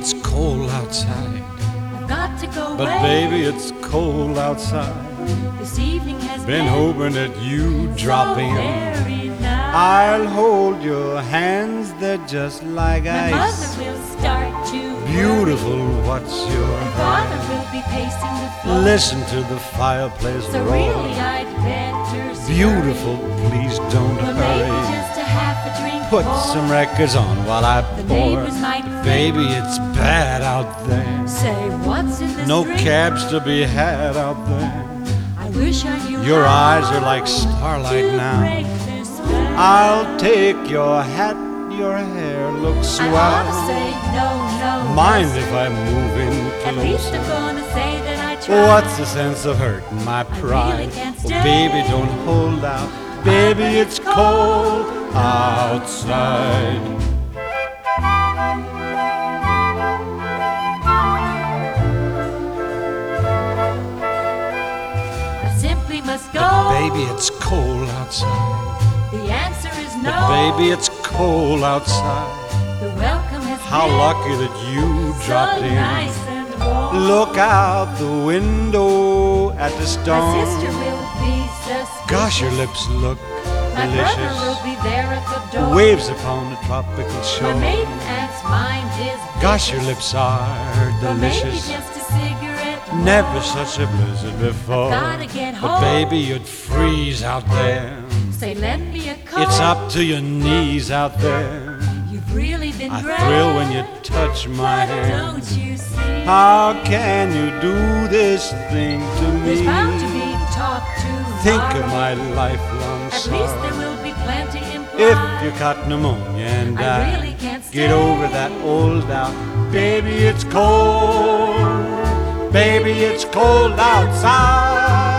it's cold outside. I've got to go But away. baby, it's cold outside. This evening has Been hoping that you'd drop so in. very nice. I'll hold your hands, they're just like My ice. mother will start to Beautiful, what's your Father hurry? will be pacing the floor. Listen to the fireplace So roar. really I'd better scurry. Beautiful, please don't Well, maybe hurry. just a half a drink Put more. some records on while I The pour. neighbors might think. Baby, it's bad out there. Say, what's in this No drink? cabs to be had out there. I wish I knew Your how eyes are like starlight to now. break this spell. I'll take your hat, your hair looks I ought swell. to say no, no. Mind yes. if I move in At least I'm closer? gonna say that I tried. What's the sense of hurting my pride? can't Oh, stay. baby, don't hold out. Baby, it's cold outside. I simply must go. But baby, it's cold outside. The answer is no. But baby, it's cold outside. The welcome has How been lucky that you so dropped in. nice and warm. Look out the window at the My storm. sister will be suspicious. Gosh, your lips look My brother will delicious. be there at the door. Waves upon the tropical My shore. maiden aunt's mind is Gosh, your vicious. lips are Or maybe delicious. just a cigarette more. Never such a blizzard before. Gotta get But home. baby, you'd freeze out there. Say, lend me a coat. It's up to your knees out there. You've really been I great. thrill when you touch my But hand. don't you see? How can you do this thing to me? There's bound to be talk to Think of my lifelong At least there sorrow. will be plenty implied. If you caught pneumonia and I died, really can't get stay. over that old doubt. Baby, it's cold. Baby, it's cold outside.